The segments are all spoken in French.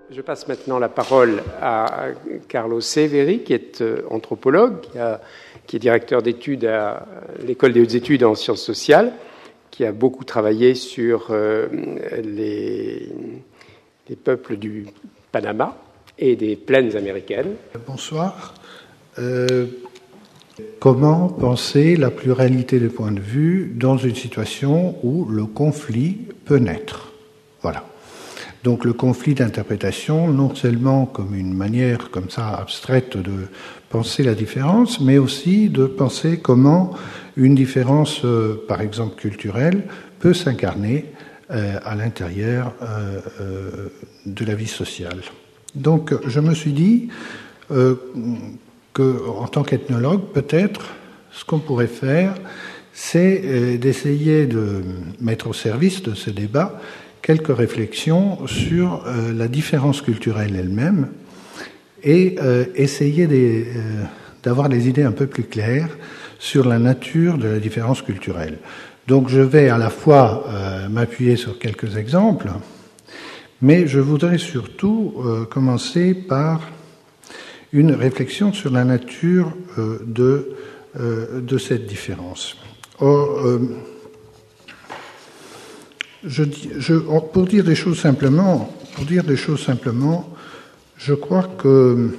Je passe maintenant la parole à Carlo Severi, qui est anthropologue, qui est directeur d'études à l'École des hautes études en sciences sociales, qui a beaucoup travaillé sur les peuples du Panama et des plaines américaines. Bonsoir. Comment penser la pluralité des points de vue dans une situation où le conflit peut naître? Voilà. Donc le conflit d'interprétation, non seulement comme une manière comme ça abstraite de penser la différence, mais aussi de penser comment une différence, par exemple culturelle, peut s'incarner à l'intérieur de la vie sociale. Donc je me suis dit qu'en tant qu'ethnologue, peut-être, ce qu'on pourrait faire, c'est d'essayer de mettre au service de ce débat quelques réflexions sur la différence culturelle elle-même et essayer d'avoir des idées un peu plus claires sur la nature de la différence culturelle. Donc je vais à la fois m'appuyer sur quelques exemples, mais je voudrais surtout commencer par une réflexion sur la nature de cette différence. Or, pour dire des choses simplement, je crois que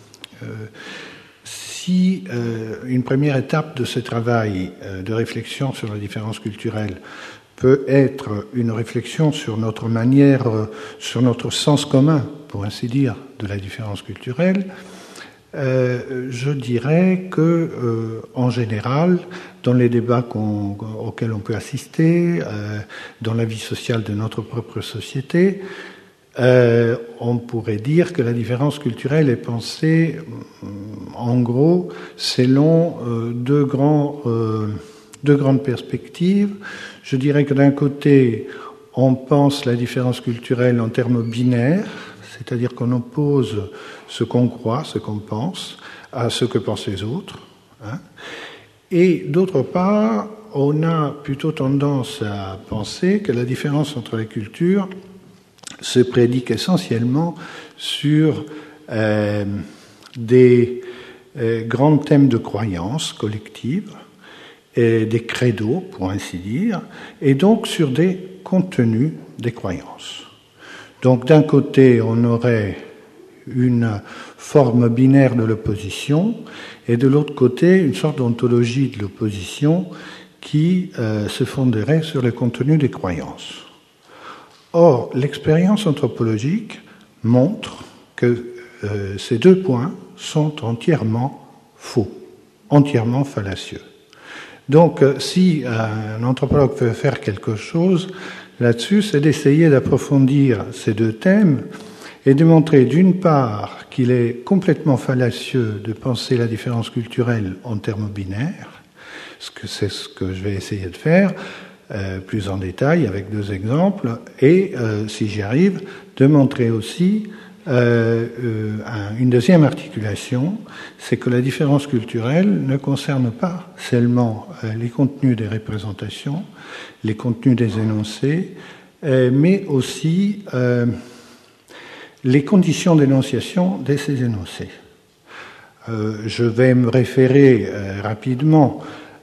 si une première étape de ce travail de réflexion sur la différence culturelle peut être une réflexion sur notre manière, sur notre sens commun, pour ainsi dire, de la différence culturelle, je dirais que, en général, dans les débats auxquels on peut assister, dans la vie sociale de notre propre société, on pourrait dire que la différence culturelle est pensée, en gros, selon deux grandes perspectives. Je dirais que d'un côté, on pense la différence culturelle en termes binaires, c'est-à-dire qu'on oppose ce qu'on croit, ce qu'on pense, à ce que pensent les autres. Et d'autre part, on a plutôt tendance à penser que la différence entre les cultures se prédique essentiellement sur des grands thèmes de croyances collectives, et des credos, pour ainsi dire, et donc sur des contenus des croyances. Donc d'un côté, on aurait une forme binaire de l'opposition, et de l'autre côté, une sorte d'ontologie de l'opposition qui se fonderait sur le contenu des croyances. Or, l'expérience anthropologique montre que ces deux points sont entièrement faux, entièrement fallacieux. Donc, si un anthropologue veut faire quelque chose là-dessus, c'est d'essayer d'approfondir ces deux thèmes et de montrer d'une part qu'il est complètement fallacieux de penser la différence culturelle en termes binaires, c'est ce que je vais essayer de faire plus en détail avec deux exemples, et si j'y arrive, de montrer aussi une deuxième articulation, c'est que la différence culturelle ne concerne pas seulement les contenus des représentations, les contenus des énoncés, mais aussi les conditions d'énonciation de ces énoncés. Je vais me référer rapidement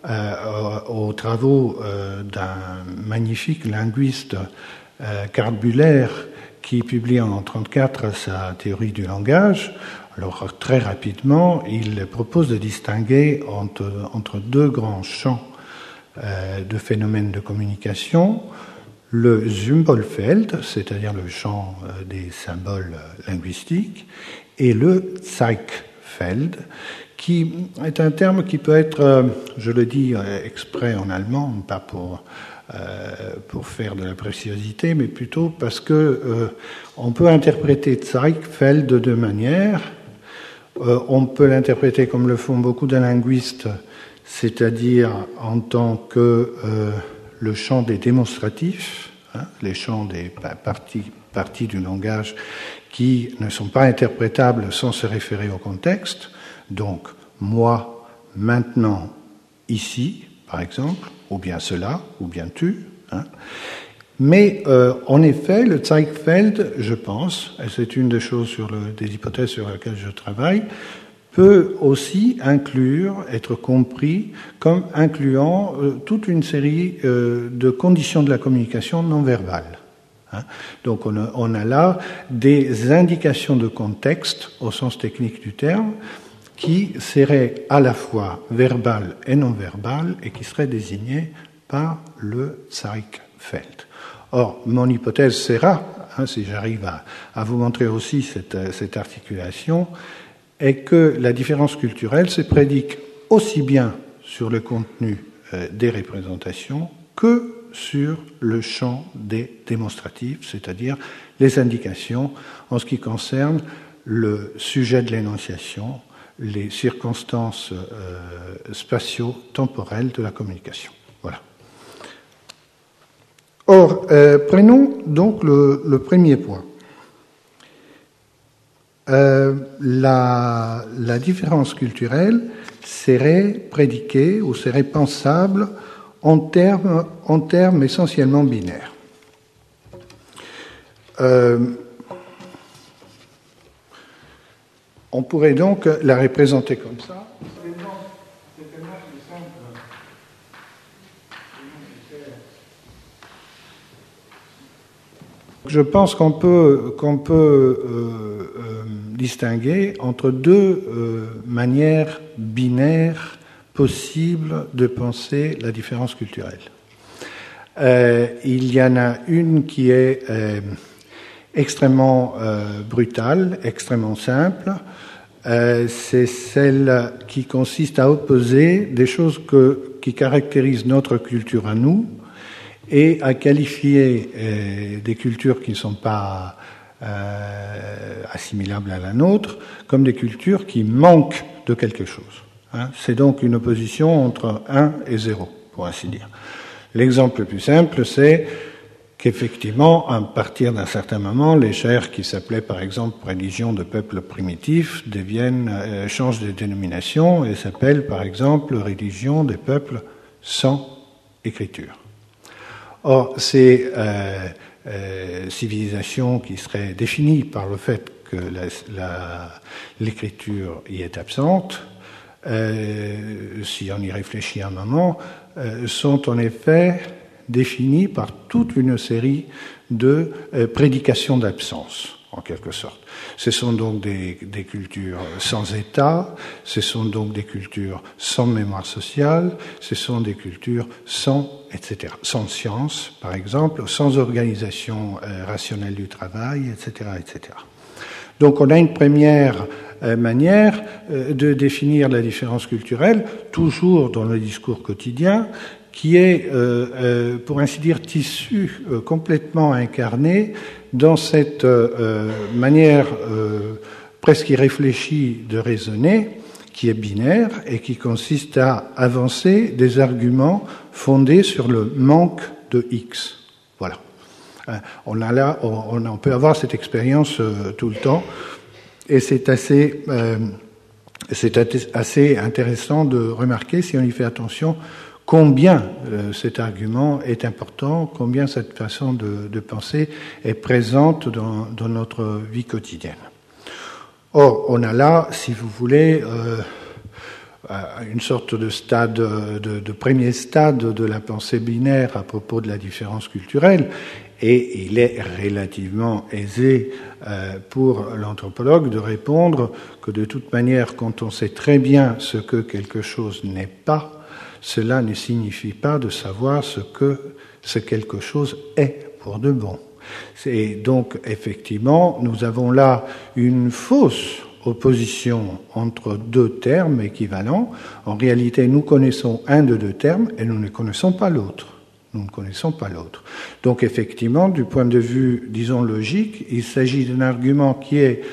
aux travaux d'un magnifique linguiste, Karl Bühler, qui publie en 1934 sa théorie du langage. Alors, très rapidement, il propose de distinguer entre deux grands champs de phénomènes de communication, le Symbolfeld, c'est-à-dire le champ des symboles linguistiques, et le Zeigfeld, qui est un terme qui peut être, je le dis exprès en allemand, pas pour faire de la préciosité, mais plutôt parce que on peut interpréter Zeigfeld de deux manières. On peut l'interpréter comme le font beaucoup de linguistes, c'est-à-dire en tant que le champ des démonstratifs, les champs des parties du langage qui ne sont pas interprétables sans se référer au contexte. Donc, moi, maintenant, ici, par exemple, ou bien cela, ou bien tu. Mais en effet, le Zeitfeld, je pense, et c'est une des hypothèses sur lesquelles je travaille, peut aussi être compris comme incluant toute une série de conditions de la communication non verbale. Donc on a là des indications de contexte, au sens technique du terme, qui seraient à la fois verbales et non verbales et qui seraient désignées par le Zeitfeld. Or, mon hypothèse sera, si j'arrive à vous montrer aussi cette articulation, est que la différence culturelle se prédique aussi bien sur le contenu des représentations que sur le champ des démonstratifs, c'est-à-dire les indications en ce qui concerne le sujet de l'énonciation, les circonstances spatio-temporelles de la communication. Voilà. Or, prenons donc le premier point. La différence culturelle serait prédiquée ou serait pensable en termes essentiellement binaires. On pourrait donc la représenter comme ça. Je pense qu'on peut distinguer entre deux manières binaires possibles de penser la différence culturelle. Il y en a une qui est extrêmement brutale, extrêmement simple. C'est celle qui consiste à opposer des choses qui caractérisent notre culture à nous et à qualifier des cultures qui ne sont pas assimilables à la nôtre comme des cultures qui manquent de quelque chose. C'est donc une opposition entre 1 et 0, pour ainsi dire. L'exemple le plus simple, c'est qu'effectivement, à partir d'un certain moment, les chaires qui s'appelaient par exemple religion de peuples primitifs changent de dénomination et s'appellent par exemple religion des peuples sans écriture. Or, ces civilisations qui seraient définies par le fait que l'écriture y est absente, si on y réfléchit un moment, sont en effet définies par toute une série de prédications d'absence, en quelque sorte. Ce sont donc des cultures sans État, ce sont donc des cultures sans mémoire sociale, ce sont des cultures sans, etc., sans science, par exemple, sans organisation rationnelle du travail, etc., etc. Donc on a une première manière de définir la différence culturelle, toujours dans le discours quotidien, qui est, pour ainsi dire, tissu complètement incarné dans cette manière presque irréfléchie de raisonner, qui est binaire et qui consiste à avancer des arguments fondés sur le manque de X. Voilà. On peut avoir cette expérience tout le temps, et c'est assez intéressant de remarquer, si on y fait attention, combien cet argument est important, combien cette façon de penser est présente dans notre vie quotidienne. Or, on a là, si vous voulez, une sorte de stade, de premier stade de la pensée binaire à propos de la différence culturelle, et il est relativement aisé pour l'anthropologue de répondre que de toute manière, quand on sait très bien ce que quelque chose n'est pas, cela ne signifie pas de savoir ce que ce quelque chose est pour de bon. Et donc, effectivement, nous avons là une fausse opposition entre deux termes équivalents. En réalité, nous connaissons un de deux termes et nous ne connaissons pas l'autre. Nous ne connaissons pas l'autre. Donc, effectivement, du point de vue, disons, logique, il s'agit d'un argument qui est,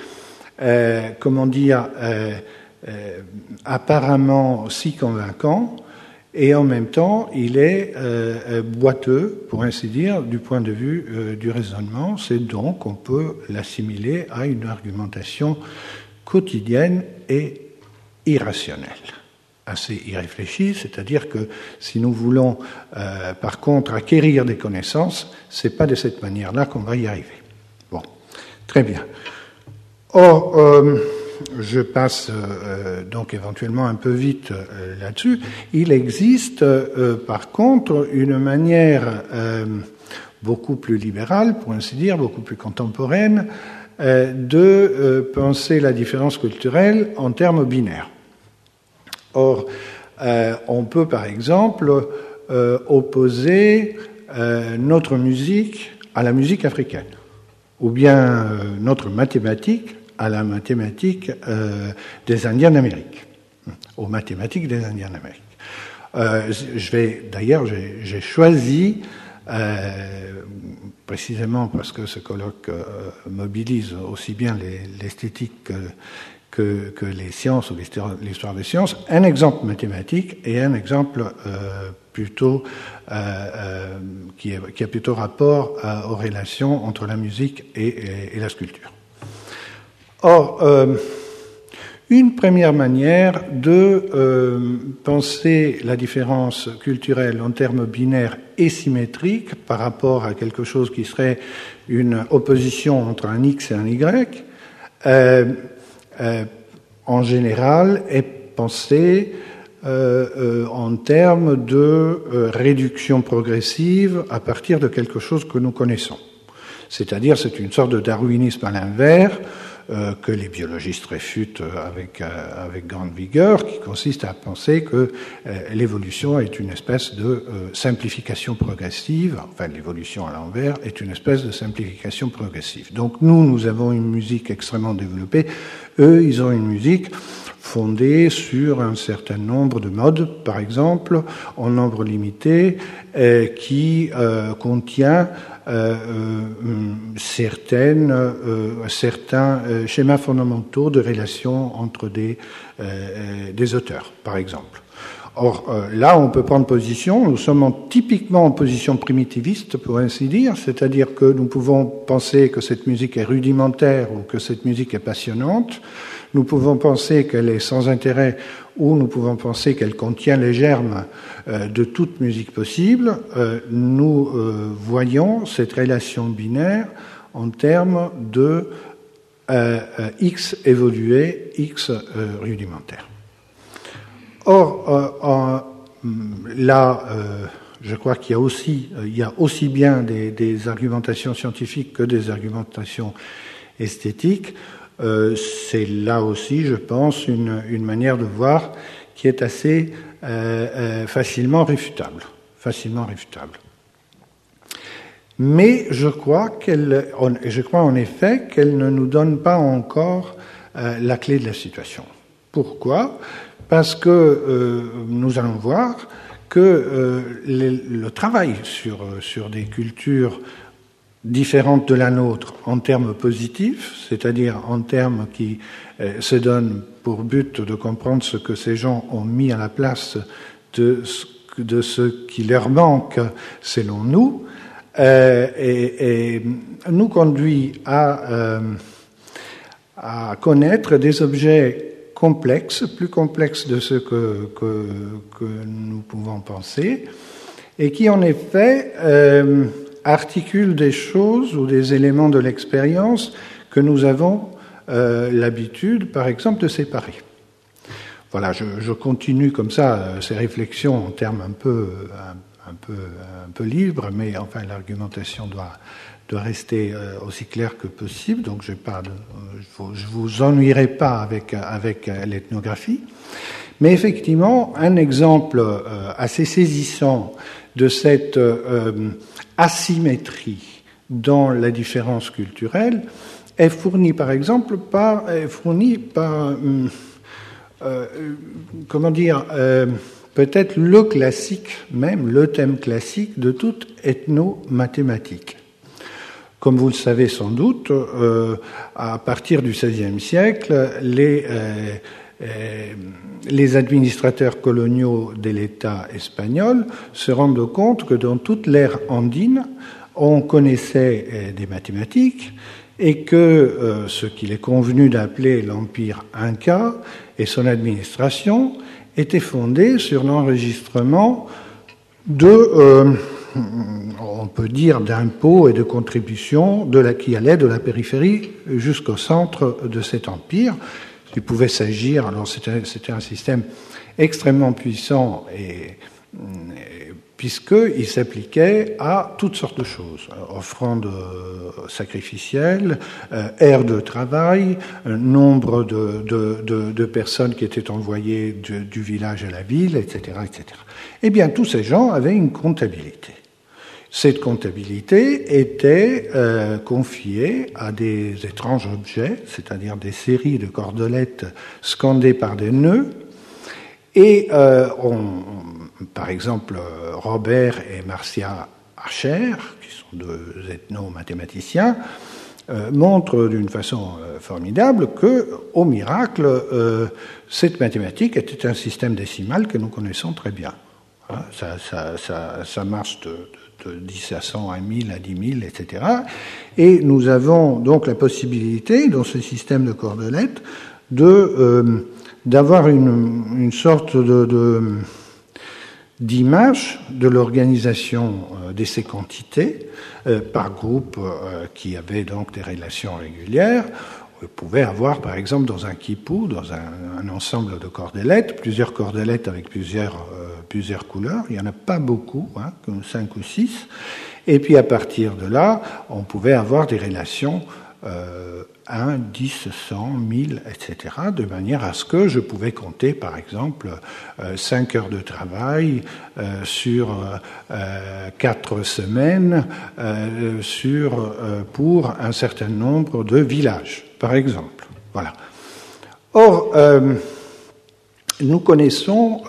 apparemment si convaincant, et en même temps, il est boiteux, pour ainsi dire, du point de vue du raisonnement. C'est donc, on peut l'assimiler à une argumentation quotidienne et irrationnelle. assez irréfléchie, c'est-à-dire que si nous voulons, par contre, acquérir des connaissances, c'est pas de cette manière-là qu'on va y arriver. Bon, très bien. Or, je passe donc éventuellement un peu vite là-dessus. Il existe, par contre, une manière beaucoup plus libérale, pour ainsi dire, beaucoup plus contemporaine, de penser la différence culturelle en termes binaires. Or, on peut par exemple opposer notre musique à la musique africaine, ou bien notre mathématique à la mathématique des Indiens d'Amérique, aux mathématiques des Indiens d'Amérique. D'ailleurs, j'ai choisi, précisément parce que ce colloque mobilise aussi bien l'esthétique que les sciences ou l'histoire des sciences, un exemple mathématique et un exemple plutôt qui a plutôt rapport aux relations entre la musique et la sculpture. Or, une première manière de penser la différence culturelle en termes binaires et symétriques par rapport à quelque chose qui serait une opposition entre un X et un Y, en général, est pensée en termes de réduction progressive à partir de quelque chose que nous connaissons. C'est-à-dire, c'est une sorte de darwinisme à l'inverse, que les biologistes réfutent avec grande vigueur, qui consiste à penser que l'évolution est une espèce de simplification progressive, enfin l'évolution à l'envers est une espèce de simplification progressive. Donc nous avons une musique extrêmement développée, eux, ils ont une musique fondée sur un certain nombre de modes, par exemple, en nombre limité, qui contient certains schémas fondamentaux de relations entre des auteurs, par exemple. Or, là, on peut prendre position, nous sommes typiquement en position primitiviste, pour ainsi dire, c'est-à-dire que nous pouvons penser que cette musique est rudimentaire ou que cette musique est passionnante, nous pouvons penser qu'elle est sans intérêt ou nous pouvons penser qu'elle contient les germes de toute musique possible. Nous voyons cette relation binaire en termes de X évolué, X rudimentaire. Or, là, je crois qu'il y a aussi bien des argumentations scientifiques que des argumentations esthétiques. C'est là aussi, je pense, une manière de voir qui est assez facilement réfutable. Mais je crois en effet qu'elle ne nous donne pas encore la clé de la situation. Pourquoi ? Parce que nous allons voir que le travail sur des cultures différentes de la nôtre en termes positifs, c'est-à-dire en termes qui se donnent pour but de comprendre ce que ces gens ont mis à la place de ce qui leur manque selon nous, et nous conduit à connaître des objets complexes, plus complexes de ce que nous pouvons penser, et qui en effet articule des choses ou des éléments de l'expérience que nous avons l'habitude, par exemple, de séparer. Voilà, je continue comme ça ces réflexions en termes un peu libres, mais enfin l'argumentation doit rester aussi claire que possible. Donc je vous ennuierai pas avec l'ethnographie, mais effectivement un exemple assez saisissant de cette asymétrie dans la différence culturelle est fourni par exemple par peut-être le classique même, le thème classique de toute ethnomathématique. Comme vous le savez sans doute, à partir du XVIe siècle, les administrateurs coloniaux de l'État espagnol se rendent compte que dans toute l'ère andine, on connaissait des mathématiques et que ce qu'il est convenu d'appeler l'Empire Inca et son administration était fondée sur l'enregistrement de, on peut dire, d'impôts et de contributions qui allaient de la périphérie jusqu'au centre de cet empire. Il pouvait s'agir, alors c'était un système extrêmement puissant puisqu'il s'appliquait à toutes sortes de choses, offrandes sacrificielles, aires de travail, nombre de personnes qui étaient envoyées du village à la ville, etc., etc. Eh bien, tous ces gens avaient une comptabilité. Cette comptabilité était confiée à des étranges objets, c'est-à-dire des séries de cordelettes scandées par des nœuds, et par exemple, Robert et Marcia Archer, qui sont deux ethno-mathématiciens, montrent d'une façon formidable que, au miracle, cette mathématique était un système décimal que nous connaissons très bien. Ça marche de 10 à 100 à 1000 à 10 000, etc. Et nous avons donc la possibilité, dans ce système de cordelettes, d'avoir une sorte d'image de l'organisation de ces quantités par groupe qui avaient donc des relations régulières. Vous pouvez avoir, par exemple, dans un quipu, dans un ensemble de cordelettes, plusieurs cordelettes avec plusieurs couleurs. Il n'y en a pas beaucoup, comme 5 ou 6. Et puis à partir de là, on pouvait avoir des relations 1, 10, 100, 1000, etc., de manière à ce que je pouvais compter, par exemple, 5 heures de travail sur 4 semaines pour un certain nombre de villages, par exemple. Voilà. Or, nous commençons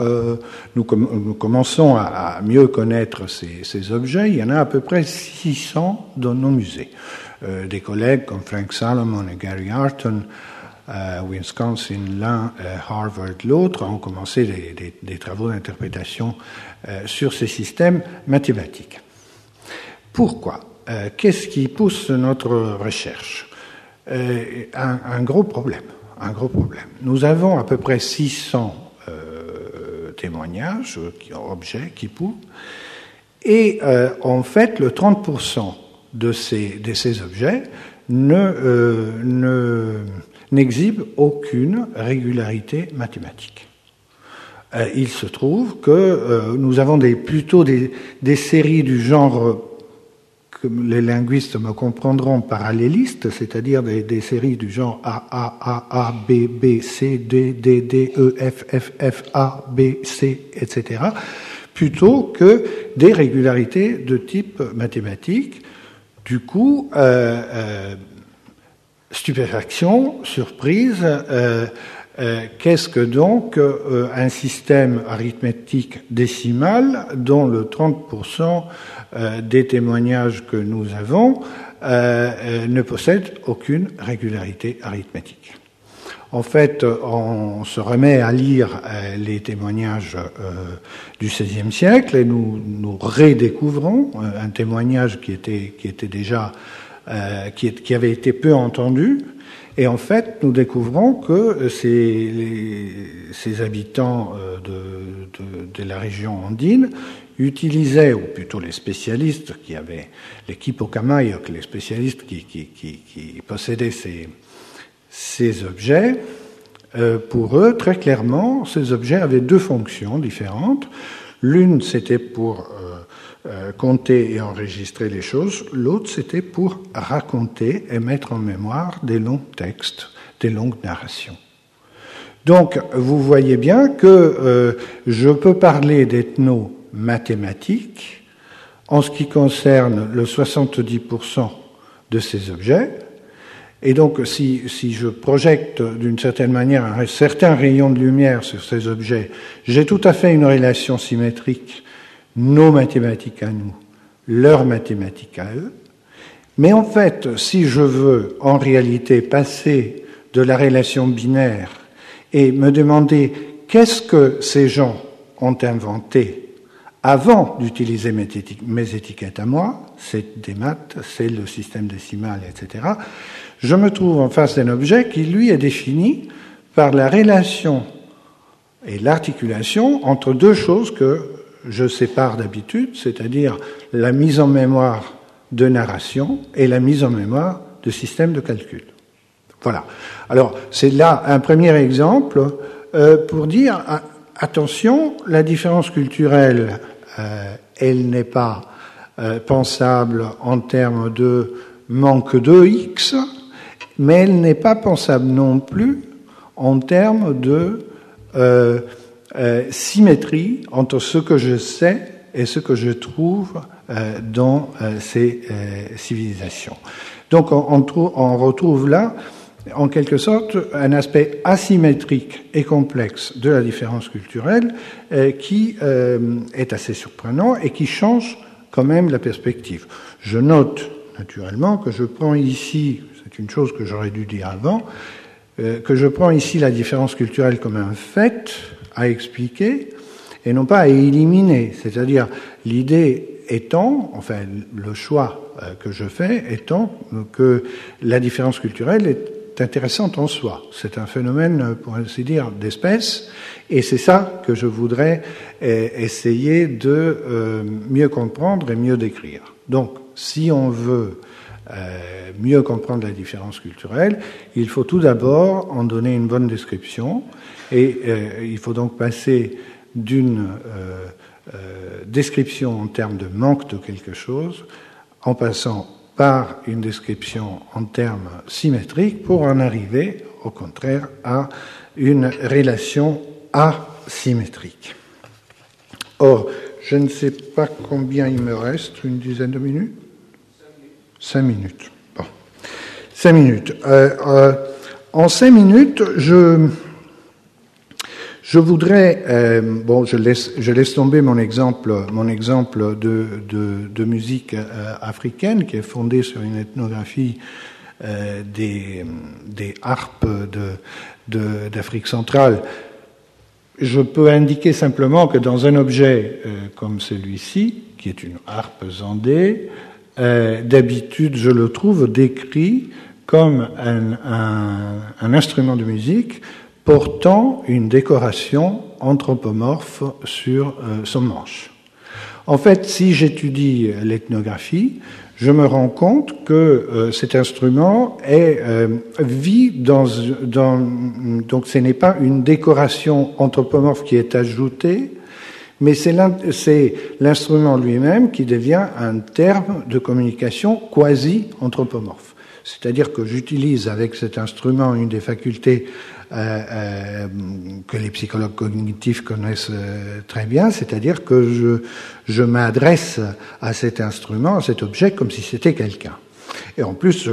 à mieux connaître ces objets. Il y en a à peu près 600 dans nos musées. Des collègues comme Frank Salomon et Gary Arton, Wisconsin l'un, Harvard l'autre, ont commencé des travaux d'interprétation sur ces systèmes mathématiques. Pourquoi ? Qu'est-ce qui pousse notre recherche ? Un gros problème. Nous avons à peu près 600 témoignages, objets, quipu, et en fait, le 30% de ces objets n'exhibe aucune régularité mathématique. Il se trouve que nous avons plutôt des séries du genre que les linguistes me comprendront parallélistes, c'est-à-dire des séries du genre A, B, B, C, D, D, D, E, F, F, F, A, B, C, etc., plutôt que des régularités de type mathématique. Du coup, stupéfaction, surprise, qu'est-ce que donc un système arithmétique décimal dont le 30% des témoignages que nous avons ne possède aucune régularité arithmétique? En fait, on se remet à lire les témoignages du XVIe siècle et nous redécouvrons un témoignage qui avait été peu entendu. Et en fait, nous découvrons que ces habitants de la région andine utilisaient, ou plutôt les spécialistes qui avaient l'équipe Ocamayoc, les spécialistes qui possédaient ces objets, pour eux, très clairement, ces objets avaient deux fonctions différentes. L'une, c'était pour compter et enregistrer les choses. L'autre, c'était pour raconter et mettre en mémoire des longs textes, des longues narrations. Donc, vous voyez bien que je peux parler d'ethno-mathématiques en ce qui concerne le 70% de ces objets. Et donc, si je projette d'une certaine manière un certain rayon de lumière sur ces objets, j'ai tout à fait une relation symétrique, nos mathématiques à nous, leurs mathématiques à eux. Mais en fait, si je veux en réalité passer de la relation binaire et me demander qu'est-ce que ces gens ont inventé avant d'utiliser mes étiquettes à moi, c'est des maths, c'est le système décimal, etc., je me trouve en face d'un objet qui, lui, est défini par la relation et l'articulation entre deux choses que je sépare d'habitude, c'est-à-dire la mise en mémoire de narration et la mise en mémoire de système de calcul. Voilà. Alors, c'est là un premier exemple pour dire, attention, la différence culturelle, elle n'est pas pensable en termes de manque de X, mais elle n'est pas pensable non plus en termes de symétrie entre ce que je sais et ce que je trouve dans ces civilisations. Donc on retrouve là, en quelque sorte, un aspect asymétrique et complexe de la différence culturelle qui est assez surprenant et qui change quand même la perspective. Je note naturellement que je prends ici, c'est une chose que j'aurais dû dire avant, que je prends ici la différence culturelle comme un fait à expliquer et non pas à éliminer. C'est-à-dire, l'idée étant, enfin, le choix que je fais étant que la différence culturelle est intéressante en soi. C'est un phénomène, pour ainsi dire, d'espèce, et c'est ça que je voudrais essayer de mieux comprendre et mieux décrire. Donc, si on veut mieux comprendre la différence culturelle, il faut tout d'abord en donner une bonne description, et il faut donc passer d'une description en termes de manque de quelque chose, en passant par une description en termes symétriques pour en arriver, au contraire, à une relation asymétrique. Or, je ne sais pas combien il me reste, une dizaine de minutes ? 5 minutes. Bon. 5 minutes. En 5 minutes, je voudrais, bon, je laisse tomber mon exemple de musique africaine qui est fondée sur une ethnographie des harpes d'Afrique centrale. Je peux indiquer simplement que dans un objet comme celui-ci, qui est une harpe zandée, d'habitude, je le trouve décrit comme un instrument de musique portant une décoration anthropomorphe sur son manche. En fait, si j'étudie l'ethnographie, je me rends compte que cet instrument vit donc ce n'est pas une décoration anthropomorphe qui est ajoutée, mais c'est l'instrument lui-même qui devient un terme de communication quasi-anthropomorphe. C'est-à-dire que j'utilise avec cet instrument une des facultés que les psychologues cognitifs connaissent très bien, c'est-à-dire que je m'adresse à cet instrument, à cet objet, comme si c'était quelqu'un. Et en plus,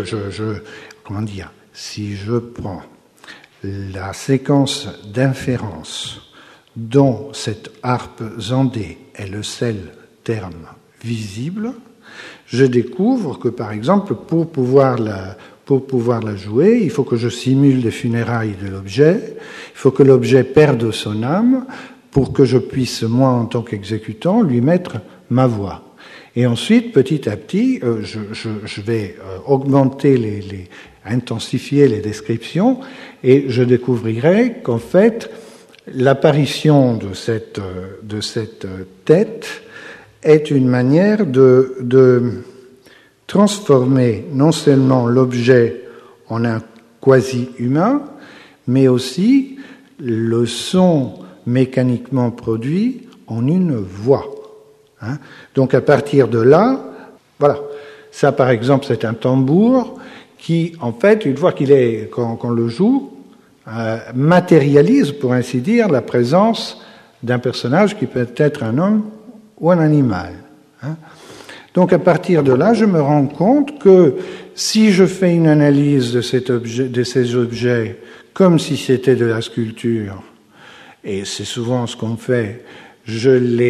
si je prends la séquence d'inférence dont cette harpe zandée est le seul terme visible, je découvre que, par exemple, pour pouvoir la jouer, il faut que je simule les funérailles de l'objet, il faut que l'objet perde son âme pour que je puisse, moi, en tant qu'exécutant, lui mettre ma voix. Et ensuite, petit à petit, je vais augmenter intensifier les descriptions, et je découvrirai qu'en fait, l'apparition de cette tête est une manière de transformer non seulement l'objet en un quasi-humain, mais aussi le son mécaniquement produit en une voix. Donc à partir de là, voilà, ça par exemple c'est un tambour qui, en fait, une fois qu'on le joue, matérialise, pour ainsi dire, la présence d'un personnage qui peut être un homme ou un animal. Donc à partir de là, je me rends compte que si je fais une analyse de ces objets comme si c'était de la sculpture, et c'est souvent ce qu'on fait, je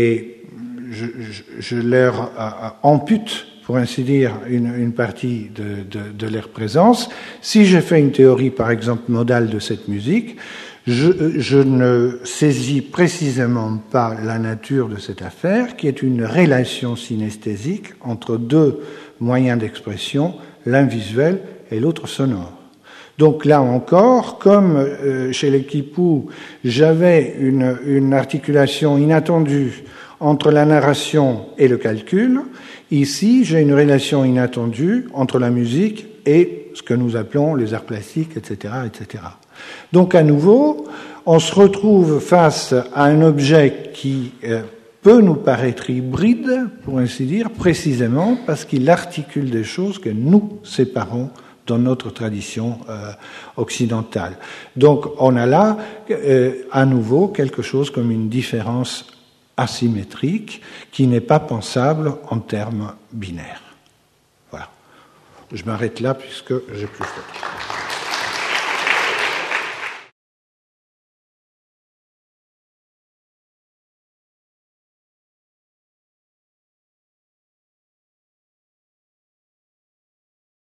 leur ampute, pour ainsi dire, une partie de leur présence. Si je fais une théorie, par exemple, modale de cette musique, je ne saisis précisément pas la nature de cette affaire, qui est une relation synesthésique entre deux moyens d'expression, l'un visuel et l'autre sonore. Donc là encore, comme chez les Kipou, j'avais une articulation inattendue entre la narration et le calcul, ici j'ai une relation inattendue entre la musique et ce que nous appelons les arts plastiques, etc., etc. Donc à nouveau, on se retrouve face à un objet qui peut nous paraître hybride, pour ainsi dire, précisément parce qu'il articule des choses que nous séparons dans notre tradition occidentale. Donc on a là à nouveau quelque chose comme une différence asymétrique qui n'est pas pensable en termes binaires. Voilà. Je m'arrête là puisque j'ai plus de temps.